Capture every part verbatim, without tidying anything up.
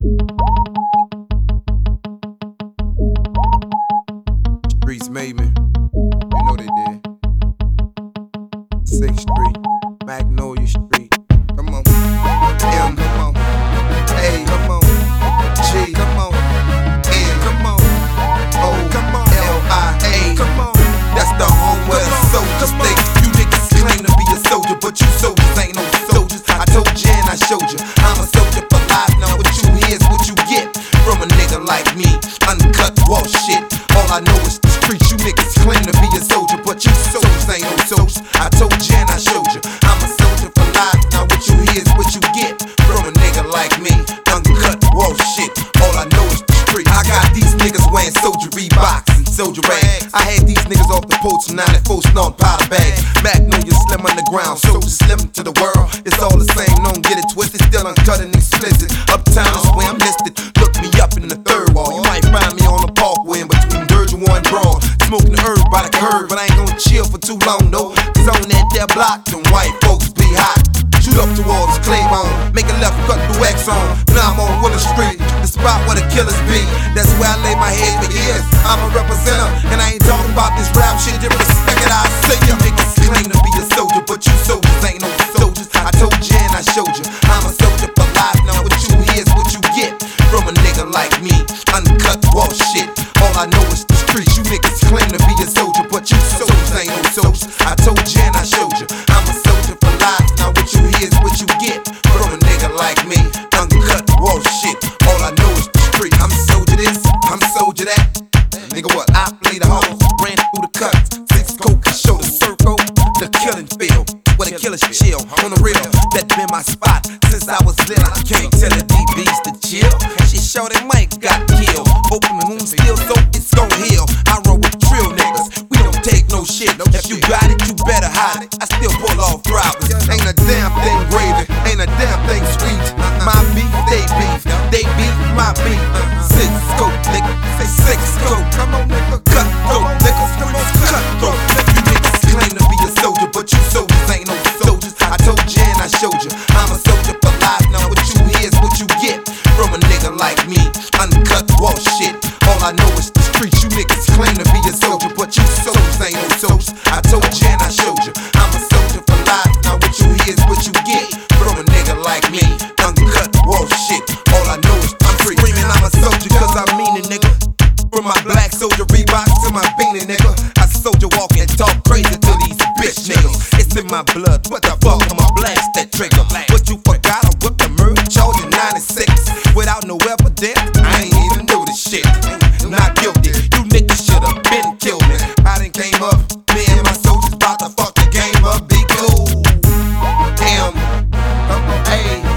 Streets made me. You know they did. sixth Street, Magnolia Street. Come on. M, come on. A, come on. G, come on. N, come on. O, come on. L, I, A, come on. That's the home where the soldiers stay. You niggas claim to be a soldier, but you soldiers ain't no soldiers. I told you and I showed you. I'm a soldier for life. Now what you hear is what you get from a nigga like me. Uncut wall shit. All I know is the streets. You niggas claim to be a soldier, but you soldiers ain't no soldiers. I told you and I showed you. I'm a soldier for life. Now what you hear is what you get from a nigga like me. Uncut wall shit. All I know is the streets. I got these niggas wearing soldier Reeboks and soldier rags. I had these niggas off the poach from ninety-four snort powder bags. Magnolia slim underground, soldier slim to the world. It's all the same, don't get it twisted. Still uncut and explicit. Uptown is where I'm listed. Look me up in the third wall. You might find me on the parkway in between Virgil and Broad. Smoking the herb by the curb, but I ain't gonna chill for too long though. Cause on that there block, them white folks be hot. Shoot up towards Claiborne, make a left cut through Exxon. Now I'm on Willow Street, the spot where the killers be. That's where I lay my head for years. I'm a representative, and I ain't talking about this rap shit. Just respect it, I say you niggas claim to be a soldier, but you soldiers ain't no soldiers. I told you and I showed you. I'm a soldier for life. Now what you hear is what you get from a nigga like me. Uncut wall shit. All I know is the streets. You niggas claim to be a soldier, but you soldiers ain't no soldiers. I told you and I showed you. I'm a soldier for life. Now what you hear is what you get from a nigga like me. Uncut wall shit. All I know is the street. I'm soldier this, I'm soldier that. Nigga what? I play the halls, ran through the cuts. Six coke, show the circle, the killing field. Where the killers chill, on the real. That been my spot since I was little. I can't tell the D Bs to chill. She showed that Mike got killed. Open the moon still, so it's gon' heal. I roll with trill niggas, we don't take no shit. If you got it, you better hide it. I still pull off drivers. Ain't a damn thing gravy, ain't a damn thing sweet. My beef, they beef, they beef, my beef. Six coke, nigga, say six coke. Come on, nigga, cut throat, nigga, cut throat. You niggas claim to be a soldier, but you soldiers ain't no soldiers. I told you and I showed you. I'm a soldier for life. Now what you hear is what you get from a nigga like me. Uncut wall shit. All I know is the streets. You niggas claim to be a soldier, but you soldiers ain't no soldiers. I told you and I showed you. I'm a soldier for life. Now what you hear is what you get from a nigga like me. Uncut wall shit. All I know is I'm screaming I'm a soldier cause I mean it, nigga. From my black soldier Reeboks to my beanie, nigga. I soldier walk and talk crazy to these bitch niggas. It's in my blood, what the fuck, I'ma blast that trigger. What you forgot, I whipped the murder charge in ninety-six. Without no evidence, I ain't even do this shit. Not guilty, you niggas should've been killed me. I done came up, me and my soldiers bout to fuck the game up, be cool. M, A,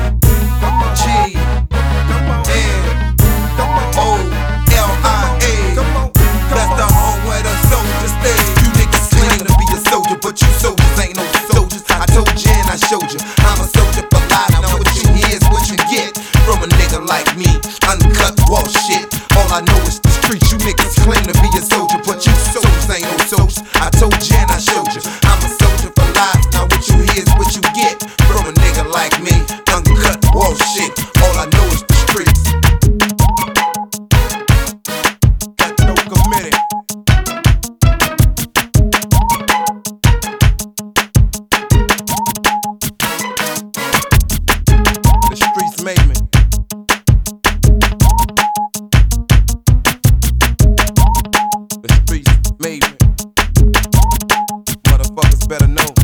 G, N, O, L, I, A. That's the home where the soldiers stay. You niggas claim to be a soldier, but you soldiers ain't no soldiers. I told you and I showed you. I'm a soldier for life. Now what you hear is what you get from a nigga like me. Uncut wall shit. All I know is the streets. You niggas claim to be a soldier, but you soldiers ain't no soldiers. I told you and I showed you. I'm a soldier for life. Now what you hear is what you get from a nigga like me. Uncut wall shit. All I know is the streets. Got no committed. The streets made me. The streets made me. Motherfuckers better know.